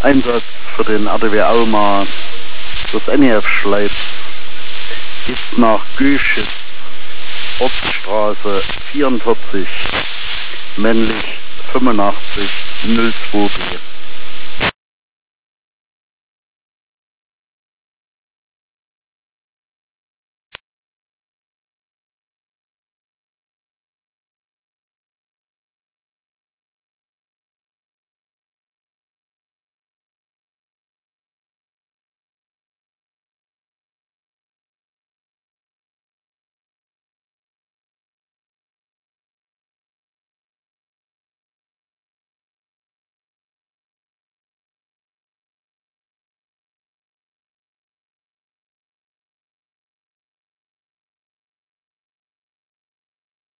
Einsatz für den RTW Alma. Das NEF Schleiz ist nach Göschitz, Ortsstraße 44, männlich 85 02B.